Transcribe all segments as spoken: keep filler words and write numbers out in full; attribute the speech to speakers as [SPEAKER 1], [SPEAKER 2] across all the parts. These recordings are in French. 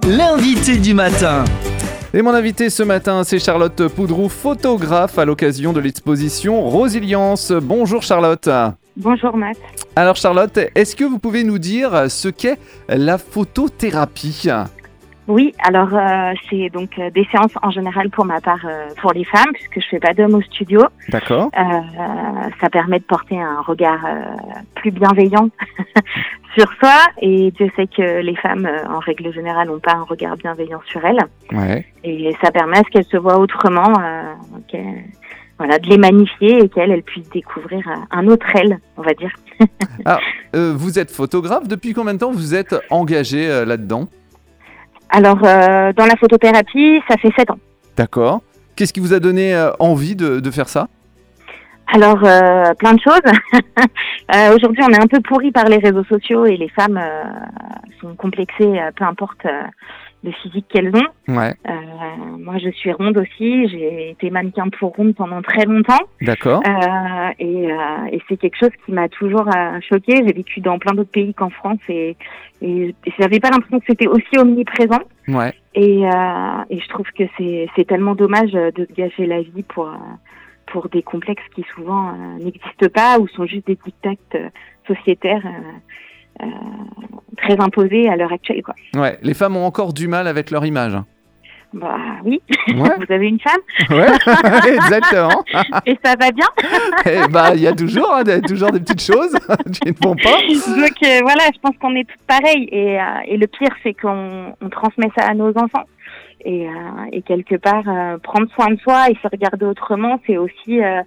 [SPEAKER 1] l'invité du matin.
[SPEAKER 2] Et mon invité ce matin, c'est Charlotte Poudroux, photographe à l'occasion de l'exposition Rosilience. Bonjour Charlotte.
[SPEAKER 3] Bonjour Matt.
[SPEAKER 2] Alors Charlotte, est-ce que vous pouvez nous dire ce qu'est la photothérapie ?
[SPEAKER 3] Oui, alors euh, c'est donc euh, des séances en général pour ma part euh, pour les femmes, puisque je fais pas d'hommes au studio.
[SPEAKER 2] D'accord.
[SPEAKER 3] Euh, ça permet de porter un regard euh, plus bienveillant sur soi, et Dieu sait que les femmes, euh, en règle générale, n'ont pas un regard bienveillant sur elles.
[SPEAKER 2] Ouais.
[SPEAKER 3] Et ça permet à ce qu'elles se voient autrement, euh, qu'elles- voilà, de les magnifier et qu'elles elles puissent découvrir euh, un autre elle, on va dire.
[SPEAKER 2] Alors, euh, vous êtes photographe, depuis combien de temps vous êtes engagé euh, là-dedans ?
[SPEAKER 3] Alors, euh, dans la photothérapie, ça fait sept ans.
[SPEAKER 2] D'accord. Qu'est-ce qui vous a donné euh, envie de, de faire ça ?
[SPEAKER 3] Alors, euh, plein de choses. euh, aujourd'hui, on est un peu pourri par les réseaux sociaux et les femmes euh, sont complexées, euh, peu importe euh, le physique qu'elles ont.
[SPEAKER 2] Ouais.
[SPEAKER 3] Euh, moi, je suis ronde aussi. J'ai été mannequin pour ronde pendant très longtemps.
[SPEAKER 2] D'accord.
[SPEAKER 3] Euh, et, euh, et c'est quelque chose qui m'a toujours euh, choquée. J'ai vécu dans plein d'autres pays qu'en France et, et j'avais pas l'impression que c'était aussi omniprésent.
[SPEAKER 2] Ouais.
[SPEAKER 3] Et, euh, et je trouve que c'est, c'est tellement dommage de gâcher la vie pour, euh, pour des complexes qui souvent euh, n'existent pas ou sont juste des dictats euh, sociétaires euh, euh, très imposés à l'heure actuelle, quoi.
[SPEAKER 2] Ouais. Les femmes ont encore du mal avec leur image.
[SPEAKER 3] Bah oui,
[SPEAKER 2] Ouais.
[SPEAKER 3] vous avez une femme
[SPEAKER 2] Ouais. Exactement.
[SPEAKER 3] et ça va bien.
[SPEAKER 2] Eh bah, il y a toujours, hein, des- toujours des petites choses qui ne vont pas.
[SPEAKER 3] Donc euh, voilà, je pense qu'on est toutes pareilles. Et, euh, et le pire, c'est qu'on on transmet ça à nos enfants. Et, euh, et quelque part, euh, prendre soin de soi et se regarder autrement, c'est aussi euh,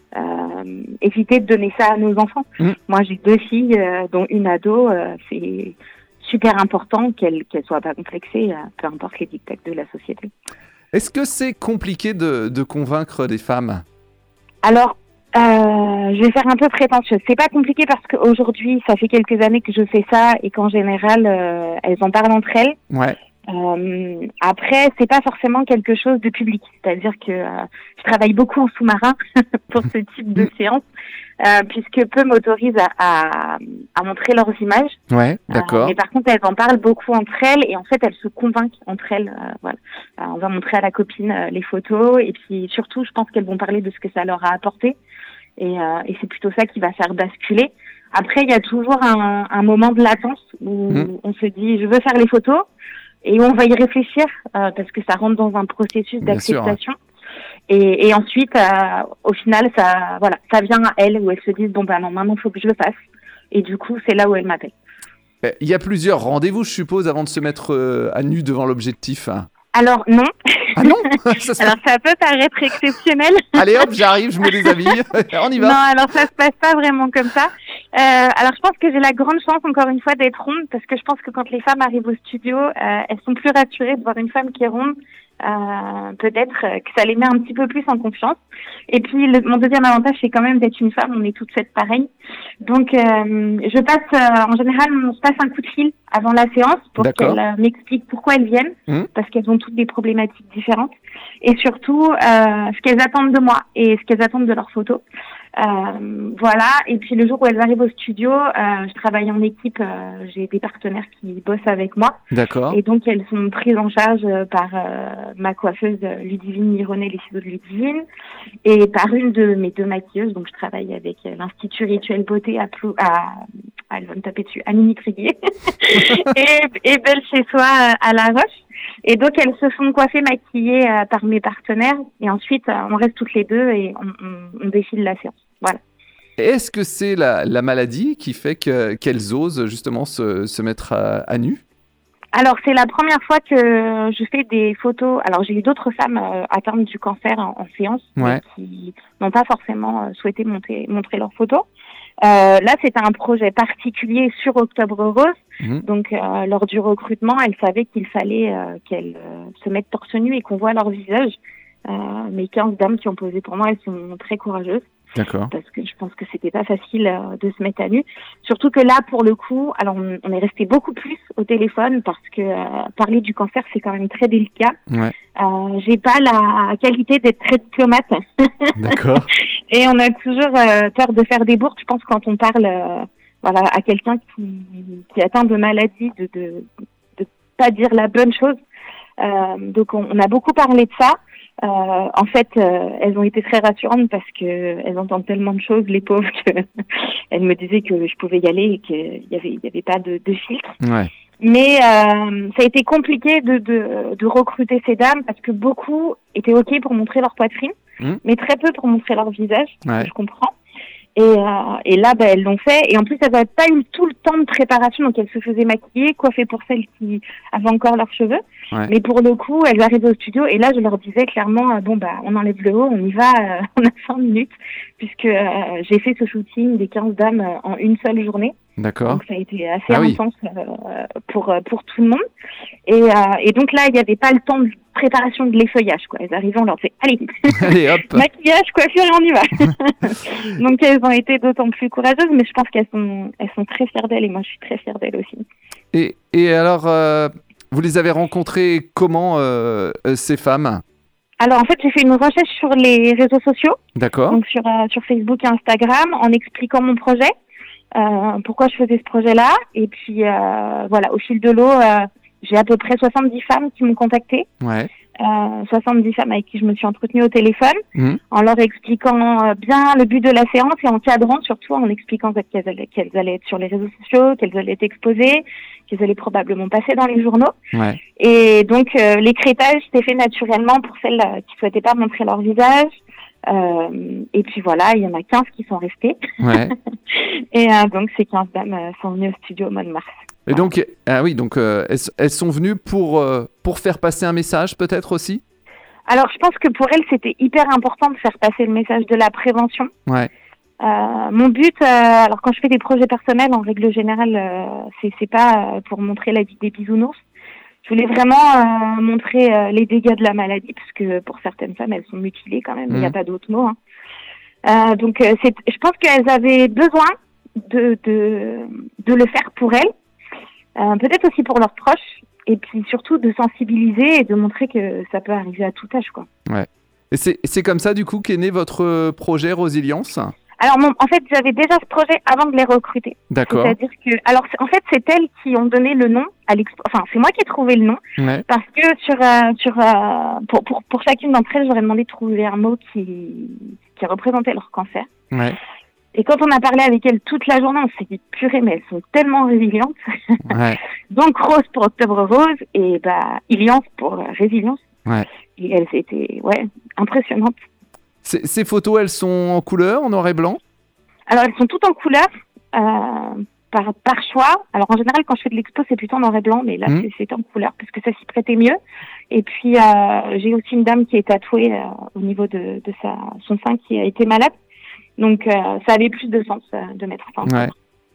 [SPEAKER 3] euh, éviter de donner ça à nos enfants.
[SPEAKER 2] Mm.
[SPEAKER 3] Moi, j'ai deux filles, euh, dont une ado. Euh, c'est super important qu'elles qu'elles soient pas complexées, euh, peu importe les dictats de la société.
[SPEAKER 2] Est-ce que c'est compliqué de, de convaincre des femmes ?
[SPEAKER 3] Alors, euh, je vais faire un peu prétentieuse. C'est pas compliqué parce qu'aujourd'hui, ça fait quelques années que je fais ça et qu'en général, euh, elles en parlent entre elles.
[SPEAKER 2] Ouais.
[SPEAKER 3] Euh, après, c'est pas forcément quelque chose de public. C'est-à-dire que euh, je travaille beaucoup en sous-marin pour ce type de séance, euh, puisque peu m'autorisent à, à, à montrer leurs images.
[SPEAKER 2] Ouais,
[SPEAKER 3] Euh,
[SPEAKER 2] d'accord.
[SPEAKER 3] mais par contre, elles en parlent beaucoup entre elles et en fait, elles se convainquent entre elles. Euh, voilà. Euh, on va montrer à la copine euh, les photos et puis surtout, je pense qu'elles vont parler de ce que ça leur a apporté et, euh, et c'est plutôt ça qui va faire basculer. Après, il y a toujours un, un moment de latence où
[SPEAKER 2] Mhm.
[SPEAKER 3] on se dit, je veux faire les photos et on va y réfléchir euh, parce que ça rentre dans un processus
[SPEAKER 2] Bien sûr,
[SPEAKER 3] d'acceptation. Et, et ensuite, euh, au final, ça, voilà, ça vient à elles où elles se disent, bon ben non, maintenant, il faut que je le fasse. Et du coup, c'est là où elles m'appellent.
[SPEAKER 2] Eh, Il y a plusieurs rendez-vous, je suppose, avant de se mettre euh, à nu devant l'objectif.
[SPEAKER 3] Alors non,
[SPEAKER 2] Ah non Ça se-
[SPEAKER 3] alors ça peut paraître exceptionnel.
[SPEAKER 2] Allez hop, j'arrive, je me déshabille. On y va.
[SPEAKER 3] Non, alors ça se passe pas vraiment comme ça. Euh, alors je pense que j'ai la grande chance encore une fois d'être ronde parce que je pense que quand les femmes arrivent au studio, euh, elles sont plus rassurées de voir une femme qui est ronde. Euh, peut-être euh, que ça les met un petit peu plus en confiance. Et puis le, mon deuxième avantage, c'est quand même d'être une femme. On est toutes faites pareilles. Donc euh, je passe euh, en général, on se passe un coup de fil avant la séance pour
[SPEAKER 2] D'accord.
[SPEAKER 3] qu'elles euh, m'expliquent pourquoi elles viennent,
[SPEAKER 2] Mhm.
[SPEAKER 3] parce qu'elles ont toutes des problématiques différentes. Et surtout, euh, ce qu'elles attendent de moi et ce qu'elles attendent de leurs photos. Euh, voilà. Et puis le jour où elles arrivent au studio, euh, je travaille en équipe. Euh, j'ai des partenaires qui bossent avec moi.
[SPEAKER 2] D'accord.
[SPEAKER 3] Et donc, elles sont prises en charge euh, par euh, ma coiffeuse euh, Ludivine Mironnet, les ciseaux de Ludivine, et par une de mes deux maquilleuses. Donc, je travaille avec euh, l'Institut Rituel Beauté à, Plou- à, à elle va me taper dessus, à Mini-Triguier, et, et Belle Chez Soi euh, à La Roche. Et donc, elles se font coiffer, maquiller euh, par mes partenaires. Et ensuite, euh, on reste toutes les deux et on, on, on défile la séance. Voilà.
[SPEAKER 2] Est-ce que c'est la, la maladie qui fait que, qu'elles osent justement se, se mettre à, à nu ?
[SPEAKER 3] Alors, c'est la première fois que je fais des photos. Alors, j'ai eu d'autres femmes euh, atteintes du cancer en, en séance,
[SPEAKER 2] Ouais.
[SPEAKER 3] mais qui n'ont pas forcément euh, souhaité monter, montrer leurs photos. Euh, là, c'était un projet particulier sur Octobre Rose.
[SPEAKER 2] Mhm.
[SPEAKER 3] Donc, euh, lors du recrutement, elles savaient qu'il fallait euh, qu'elles euh, se mettent torse nu et qu'on voit leur visage. Euh, mes quinze dames qui ont posé pour moi, elles sont très courageuses.
[SPEAKER 2] D'accord.
[SPEAKER 3] Parce que je pense que c'était pas facile euh, de se mettre à nu. Surtout que là, pour le coup, alors on, on est resté beaucoup plus au téléphone parce que euh, parler du cancer, c'est quand même très délicat.
[SPEAKER 2] Ouais.
[SPEAKER 3] Euh, j'ai pas la qualité d'être très diplomate.
[SPEAKER 2] D'accord.
[SPEAKER 3] Et on a toujours euh, peur de faire des bourdes, je pense, quand on parle euh, voilà, à quelqu'un qui, qui atteint de maladies, de, de, de pas dire la bonne chose. Euh, donc on, on a beaucoup parlé de ça. Euh, en fait, euh, elles ont été très rassurantes parce que elles entendent tellement de choses, les pauvres, que elles me disaient que je pouvais y aller et qu'il y avait, il y avait pas de, de filtre.
[SPEAKER 2] Ouais.
[SPEAKER 3] Mais euh, ça a été compliqué de, de, de recruter ces dames parce que beaucoup étaient ok pour montrer leur poitrine, mmh. mais très peu pour montrer leur visage. Ouais. Je comprends. Et, euh, et là, bah, elles l'ont fait. Et en plus, elles n'avaient pas eu tout le temps de préparation. Donc, elles se faisaient maquiller, coiffer pour celles qui avaient encore leurs cheveux. Ouais. Mais pour le coup, elles arrivaient au studio. Et là, je leur disais clairement, euh, bon, bah, on enlève le haut, on y va, euh, on a cinq minutes. Puisque euh, j'ai fait ce shooting des quinze dames euh, en une seule journée.
[SPEAKER 2] D'accord.
[SPEAKER 3] Donc, ça a été assez
[SPEAKER 2] ah,
[SPEAKER 3] intense
[SPEAKER 2] oui.
[SPEAKER 3] euh, pour, pour tout le monde. Et, euh, et donc là, il n'y avait pas le temps de préparation de l'effeuillage, quoi. Elles arrivaient, on leur disait, allez,
[SPEAKER 2] allez hop.
[SPEAKER 3] maquillage, coiffure, et on y va. Donc elles ont été d'autant plus courageuses, mais je pense qu'elles sont, elles sont très fières d'elles, et moi je suis très fière d'elles aussi.
[SPEAKER 2] Et, et alors, euh, vous les avez rencontrées comment, euh, ces femmes ?
[SPEAKER 3] Alors en fait, j'ai fait une recherche sur les réseaux sociaux.
[SPEAKER 2] D'accord.
[SPEAKER 3] Donc sur, euh, sur Facebook et Instagram, en expliquant mon projet, euh, pourquoi je faisais ce projet-là. Et puis euh, voilà, au fil de l'eau, euh, j'ai à peu près soixante-dix femmes qui m'ont contactée.
[SPEAKER 2] Ouais.
[SPEAKER 3] Euh, soixante-dix femmes avec qui je me suis entretenue au téléphone,
[SPEAKER 2] mmh.
[SPEAKER 3] en leur expliquant euh, bien le but de la séance et en cadrant surtout, en expliquant qu'elles allaient, qu'elles allaient être sur les réseaux sociaux, qu'elles allaient être exposées, qu'elles allaient probablement passer dans les journaux.
[SPEAKER 2] Ouais.
[SPEAKER 3] Et donc euh, l'écrétage s'est fait naturellement pour celles euh, qui souhaitaient pas montrer leur visage. Euh, et puis voilà, il y en a quinze qui sont restées.
[SPEAKER 2] Ouais.
[SPEAKER 3] Et euh, donc ces quinze dames euh, sont venues au studio au mois de mars.
[SPEAKER 2] Et donc, ah oui, donc euh, elles, elles sont venues pour, euh, pour faire passer un message peut-être aussi ?
[SPEAKER 3] Alors je pense que pour elles, c'était hyper important de faire passer le message de la prévention.
[SPEAKER 2] Ouais.
[SPEAKER 3] Euh, mon but, euh, alors quand je fais des projets personnels, en règle générale, euh, c'est, c'est pas pour montrer la vie des bisounours. Je voulais vraiment euh, montrer euh, les dégâts de la maladie, parce que pour certaines femmes, elles sont mutilées quand même, il mmh. n'y a pas d'autre mot. Hein. Euh, donc euh, c'est, je pense qu'elles avaient besoin de, de, de le faire pour elles. Euh, peut-être aussi pour leurs proches, et puis surtout de sensibiliser et de montrer que ça peut arriver à tout âge, quoi.
[SPEAKER 2] Ouais. Et c'est, c'est comme ça, du coup, qu'est né votre projet Rosilience ?
[SPEAKER 3] Alors, mon, en fait, j'avais déjà ce projet avant de les recruter.
[SPEAKER 2] D'accord.
[SPEAKER 3] C'est-à-dire que, alors, en fait, c'est elles qui ont donné le nom à l'expo. Enfin, c'est moi qui ai trouvé le nom,
[SPEAKER 2] ouais.
[SPEAKER 3] parce que sur, euh, sur, euh, pour, pour, pour chacune d'entre elles, j'aurais demandé de trouver un mot qui, qui représentait leur cancer.
[SPEAKER 2] Ouais.
[SPEAKER 3] Et quand on a parlé avec elles toute la journée, on s'est dit, purée, mais elles sont tellement résilientes.
[SPEAKER 2] Ouais.
[SPEAKER 3] Donc, Rose pour Octobre Rose et bah, Iliance pour euh, Résilience.
[SPEAKER 2] Ouais.
[SPEAKER 3] Et elles étaient, ouais, impressionnantes.
[SPEAKER 2] Ces, ces photos, elles sont en couleur, en noir et blanc ?
[SPEAKER 3] Alors, elles sont toutes en couleur, euh, par, par choix. Alors, en général, quand je fais de l'expo, c'est plutôt en noir et blanc, mais là, mmh. c'est, c'est en couleur, parce que ça s'y prêtait mieux. Et puis, euh, j'ai aussi une dame qui est tatouée euh, au niveau de, de sa, son sein qui a été malade. Donc, euh, ça avait plus de sens euh, de mettre ça en
[SPEAKER 2] ouais.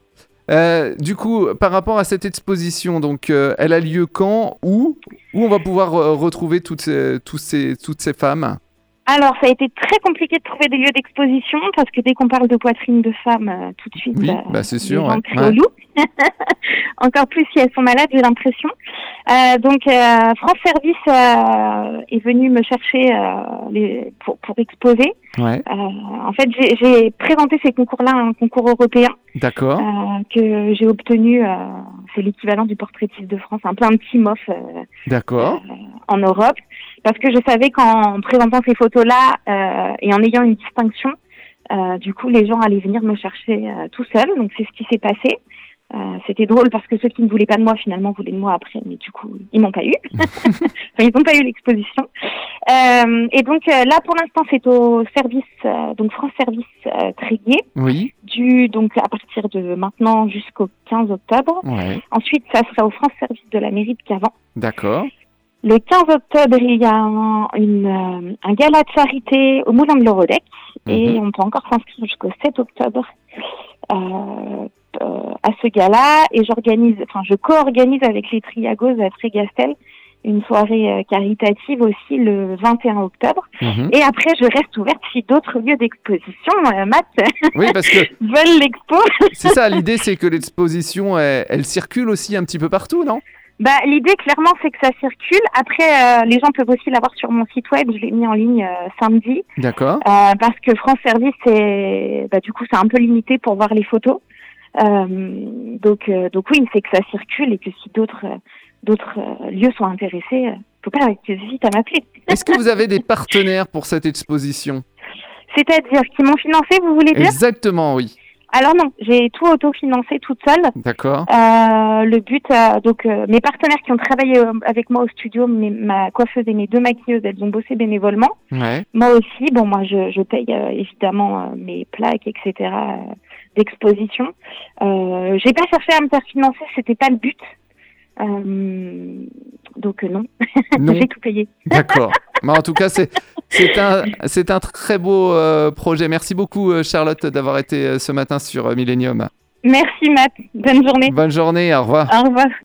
[SPEAKER 2] euh, Du coup, par rapport à cette exposition, donc, euh, elle a lieu quand, où, où on va pouvoir euh, retrouver toutes ces, tous ces, toutes ces femmes ?
[SPEAKER 3] Alors, ça a été très compliqué de trouver des lieux d'exposition, parce que dès qu'on parle de poitrine de femme, euh, tout de suite,
[SPEAKER 2] oui,
[SPEAKER 3] euh,
[SPEAKER 2] bah c'est sûr,
[SPEAKER 3] les gens
[SPEAKER 2] ouais.
[SPEAKER 3] crient au loup. Encore plus si elles sont malades, j'ai l'impression. Euh, donc, euh, France Service euh, est venu me chercher euh, les, pour, pour exposer.
[SPEAKER 2] Ouais.
[SPEAKER 3] Euh, en fait, j'ai, j'ai présenté ces concours-là à un concours européen.
[SPEAKER 2] D'accord.
[SPEAKER 3] Euh, que j'ai obtenu, euh, c'est l'équivalent du portraitiste de France, un peu un petit mof euh,
[SPEAKER 2] D'accord.
[SPEAKER 3] Euh, en Europe. Parce que je savais qu'en présentant ces photos-là euh, et en ayant une distinction, euh, du coup, les gens allaient venir me chercher euh, tout seuls. Donc, c'est ce qui s'est passé. Euh, c'était drôle parce que ceux qui ne voulaient pas de moi, finalement, voulaient de moi après. Mais du coup, ils m'ont pas eu. Enfin, ils n'ont pas eu l'exposition. Euh, et donc, euh, là, pour l'instant, c'est au service, euh, donc France Service euh, Tréguier.
[SPEAKER 2] Oui.
[SPEAKER 3] Du, donc, à partir de maintenant jusqu'au quinze octobre.
[SPEAKER 2] Ouais. Ensuite,
[SPEAKER 3] ça sera au France Service de la mairie de Cavan.
[SPEAKER 2] D'accord.
[SPEAKER 3] Le quinze octobre, il y a un, une, euh, un gala de charité au Moulin de l'Eurodec mmh. et on peut encore s'inscrire jusqu'au sept octobre euh, euh, à ce gala. Et j'organise, enfin, je co-organise avec les Triagos à Trégastel une soirée euh, caritative aussi le vingt et un octobre. Mmh. Et après, je reste ouverte si d'autres lieux d'exposition, euh, Matt,
[SPEAKER 2] oui, parce que
[SPEAKER 3] veulent l'expo.
[SPEAKER 2] C'est ça, l'idée, c'est que l'exposition, elle, elle circule aussi un petit peu partout, non ?
[SPEAKER 3] Bah, l'idée, clairement, c'est que ça circule. Après, euh, les gens peuvent aussi l'avoir sur mon site web. Je l'ai mis en ligne euh, samedi.
[SPEAKER 2] D'accord.
[SPEAKER 3] Euh, parce que France Service, c'est, bah, du coup, c'est un peu limité pour voir les photos. Euh, donc, euh, donc oui, c'est que ça circule et que si d'autres euh, d'autres euh, lieux sont intéressés, euh, faut pas que j'hésite à m'appeler.
[SPEAKER 2] Est-ce que vous avez des partenaires pour cette exposition?
[SPEAKER 3] C'est-à-dire qui m'ont financé, vous voulez dire?
[SPEAKER 2] Exactement, oui.
[SPEAKER 3] Alors non, j'ai tout autofinancé toute seule.
[SPEAKER 2] D'accord.
[SPEAKER 3] Euh, le but, euh, donc euh, mes partenaires qui ont travaillé euh, avec moi au studio, mes, ma coiffeuse et mes deux maquilleuses, elles ont bossé bénévolement.
[SPEAKER 2] Ouais.
[SPEAKER 3] Moi aussi, bon, moi je, je paye euh, évidemment euh, mes plaques, et cetera euh, d'exposition. Euh, j'ai pas cherché à me faire financer, c'était pas le but. Euh, donc euh, non,
[SPEAKER 2] Non.
[SPEAKER 3] j'ai tout payé.
[SPEAKER 2] D'accord. Mais en tout cas, c'est c'est un c'est un très beau euh, projet. Merci beaucoup euh, Charlotte d'avoir été euh, ce matin sur euh, Millennium.
[SPEAKER 3] Merci Matt, bonne journée.
[SPEAKER 2] Bonne journée, au revoir.
[SPEAKER 3] Au revoir.